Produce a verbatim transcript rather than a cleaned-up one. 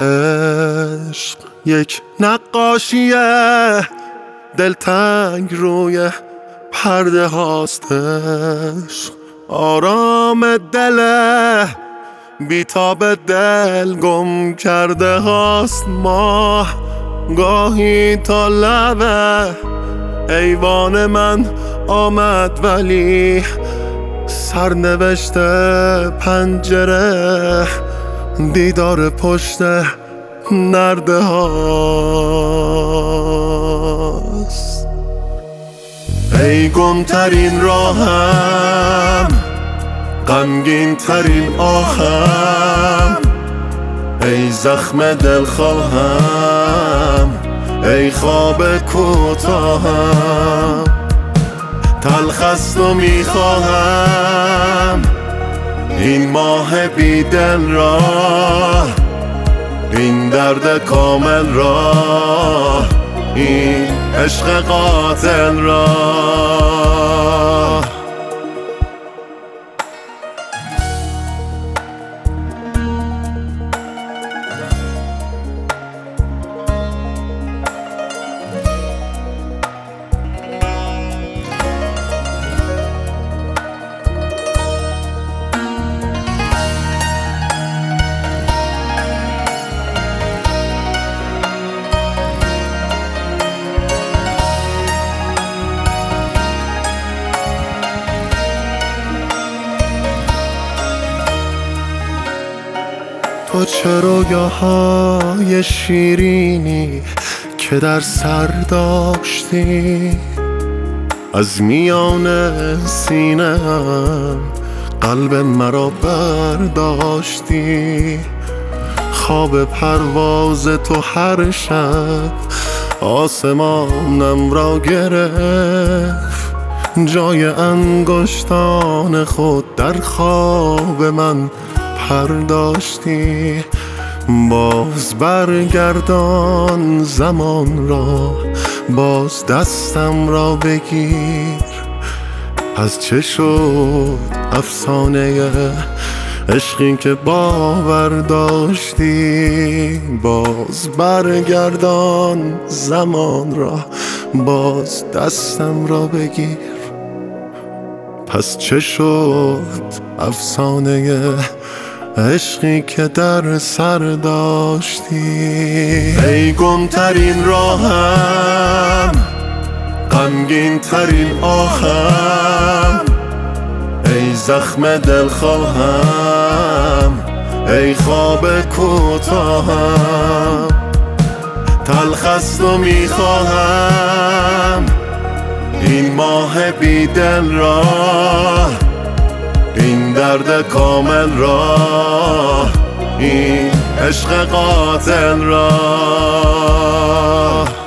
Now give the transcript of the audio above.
عشق یک نقاشیه دلتنگ روی پرده هاستش، آرام دل بیتاب دل گم کرده هاست. ماه گاهی تا لبه ایوان من آمد، ولی سرنوشت پنجره دیدار پشت نرده هاست. ای گم ترین راهم، غمگین ترین آهم، ای زخم دل خواهم، ای خواب کوتاهم. تلخ است و میخواهم این ماه بی دل را، این درد کامل را، این عشق قاتل را. تو چه رویاهای شیرینی که در سر داشتی، از میان سینه‌ام قلب مرا برداشتی. خواب پرواز تو هر شب آسمانم را گرفت، جای انگشتان خود در خواب من پرداشتی. باز برگردان زمان را، باز دستم را بگیر. از چه شد افسانه عشقی که باور داشتی؟ باز برگردان زمان را، باز دستم را بگیر. پس چه شد افسانه عشقی که در سر داشتی؟ ای گم ترین راهم، غمگین ترین آهم، ای زخم دل خواهم، ای خواب کوتاهم. تلخ است و میخواهم این ماه بی دل را، این درد کامل را، این عشق قاتل را.